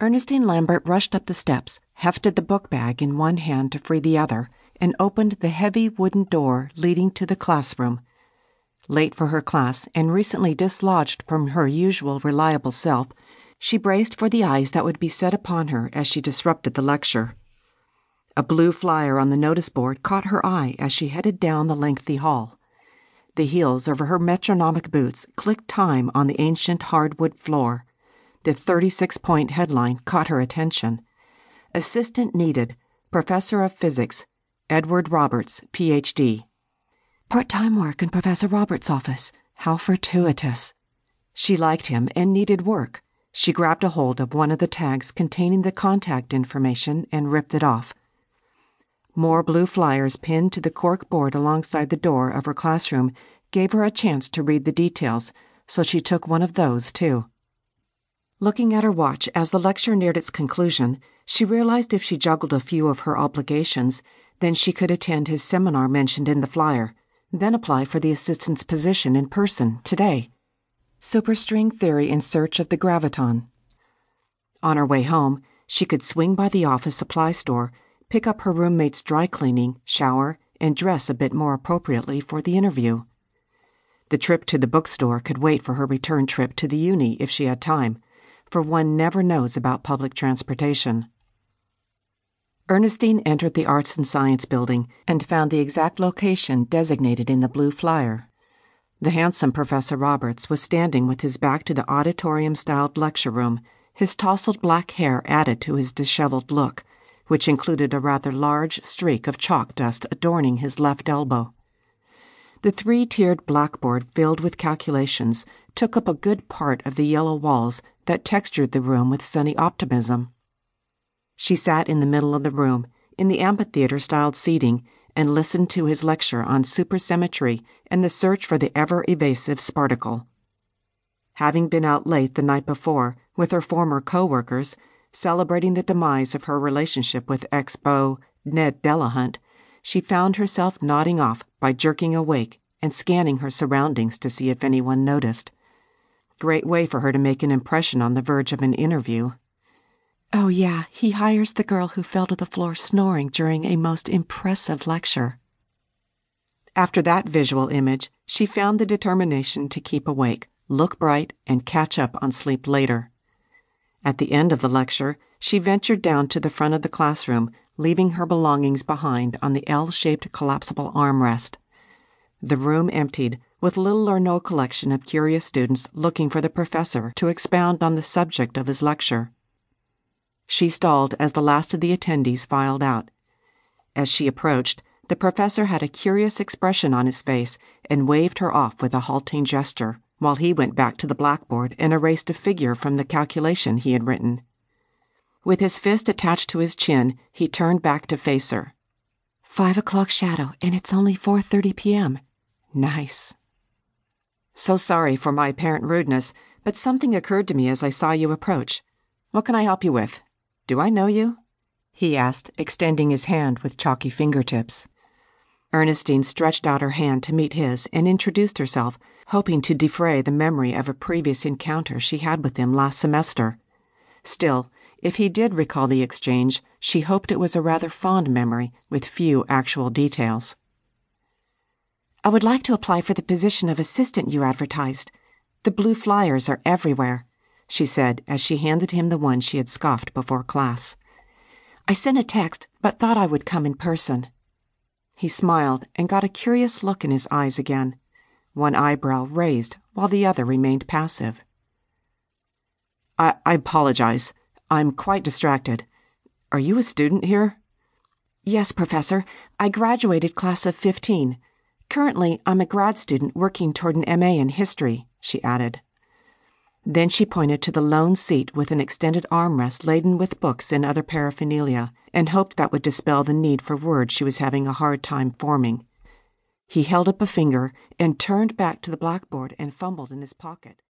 Ernestine Lambert rushed up the steps, hefted the book bag in one hand to free the other, and opened the heavy wooden door leading to the classroom. Late for her class and recently dislodged from her usual reliable self, she braced for the eyes that would be set upon her as she disrupted the lecture. A blue flyer on the notice board caught her eye as she headed down the lengthy hall. The heels of her metronomic boots clicked time on the ancient hardwood floor. The 36-point headline caught her attention. Assistant needed, Professor of Physics, Edward Roberts, Ph.D. Part-time work in Professor Roberts' office. How fortuitous. She liked him and needed work. She grabbed a hold of one of the tags containing the contact information and ripped it off. More blue flyers pinned to the cork board alongside the door of her classroom gave her a chance to read the details, so she took one of those, too. Looking at her watch as the lecture neared its conclusion, she realized if she juggled a few of her obligations, then she could attend his seminar mentioned in the flyer, then apply for the assistant's position in person today. Superstring theory in search of the graviton. On her way home, she could swing by the office supply store, pick up her roommate's dry cleaning, shower, and dress a bit more appropriately for the interview. The trip to the bookstore could wait for her return trip to the uni if she had time, for one never knows about public transportation. Ernestine entered the Arts and Science building and found the exact location designated in the blue flyer. The handsome Professor Roberts was standing with his back to the auditorium-styled lecture room, his tousled black hair added to his disheveled look, which included a rather large streak of chalk dust adorning his left elbow. The three-tiered blackboard filled with calculations took up a good part of the yellow walls that textured the room with sunny optimism. She sat in the middle of the room, in the amphitheater-styled seating, and listened to his lecture on supersymmetry and the search for the ever-evasive sparticle. Having been out late the night before with her former co-workers, celebrating the demise of her relationship with ex-beau Ned Delahunt, she found herself nodding off by jerking awake and scanning her surroundings to see if anyone noticed. Great way for her to make an impression on the verge of an interview. Oh yeah, he hires the girl who fell to the floor snoring during a most impressive lecture. After that visual image, she found the determination to keep awake, look bright, and catch up on sleep later. At the end of the lecture, she ventured down to the front of the classroom, leaving her belongings behind on the L-shaped collapsible armrest. The room emptied, with little or no collection of curious students looking for the professor to expound on the subject of his lecture. She stalled as the last of the attendees filed out. As she approached, the professor had a curious expression on his face and waved her off with a halting gesture, while he went back to the blackboard and erased a figure from the calculation he had written. With his fist attached to his chin, he turned back to face her. 5 o'clock shadow, and it's only 4:30 p.m. Nice. So sorry for my apparent rudeness, but something occurred to me as I saw you approach. What can I help you with? Do I know you? He asked, extending his hand with chalky fingertips. Ernestine stretched out her hand to meet his and introduced herself, hoping to defray the memory of a previous encounter she had with him last semester. Still, if he did recall the exchange, she hoped it was a rather fond memory with few actual details. I would like to apply for the position of assistant you advertised. The blue flyers are everywhere, she said as she handed him the one she had scoffed before class. I sent a text, but thought I would come in person. He smiled and got a curious look in his eyes again, one eyebrow raised while the other remained passive. I apologize. I'm quite distracted. Are you a student here? Yes, Professor. I graduated class of 15. Currently, I'm a grad student working toward an MA in history, she added. Then she pointed to the lone seat with an extended armrest laden with books and other paraphernalia, and hoped that would dispel the need for words she was having a hard time forming. He held up a finger and turned back to the blackboard and fumbled in his pocket.